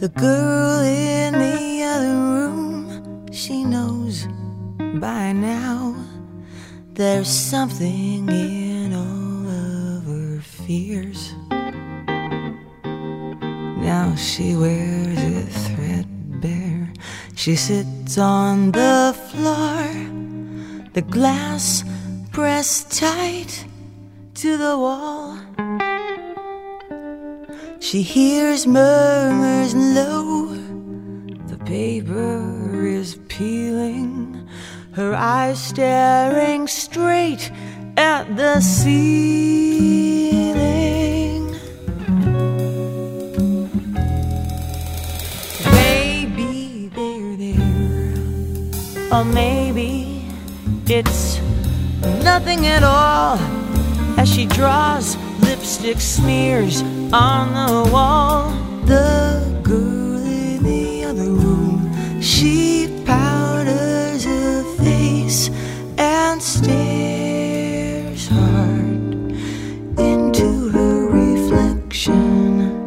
The girl in the other room, she knows by now there's something in all of her fears. Now she wears it threadbare. She sits on the floor, the glass pressed tight to the wall. She hears murmurs low. The paper is peeling, her eyes staring straight at the ceiling. Maybe they're there, or maybe it's nothing at all. As she draws lipstick smears on the wall, the girl in the other room, she powders her face and stares hard into her reflection.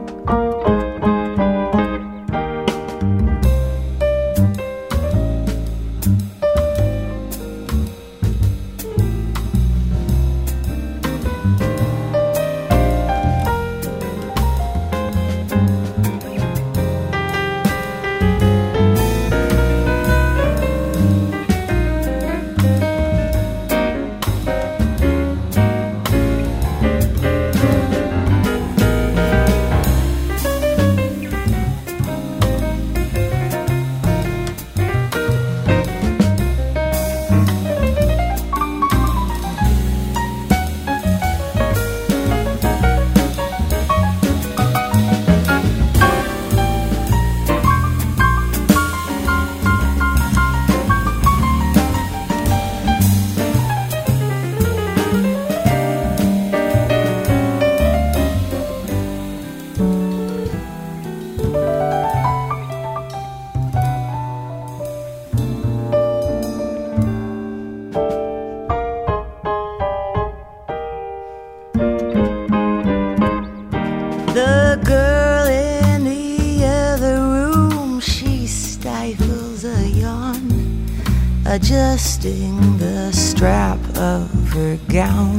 The girl in the other room, she stifles a yawn, adjusting the strap of her gown.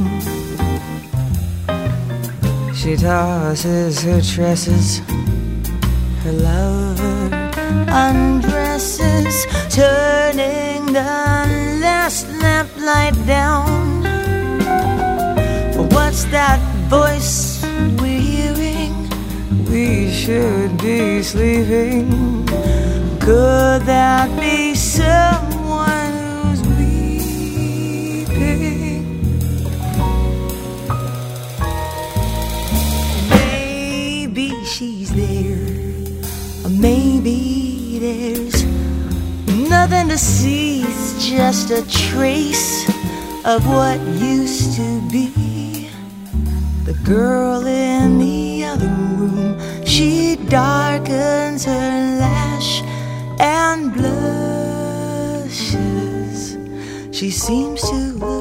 She tosses her tresses, her lover undresses, turning the last lamplight down. What's that voice we're hearing? We should be sleeping. Could that be someone who's weeping? Maybe she's there, or maybe there's nothing to see. It's just a trace of what used to be. The girl in the other room, she darkens her lash and blushes. She seems to look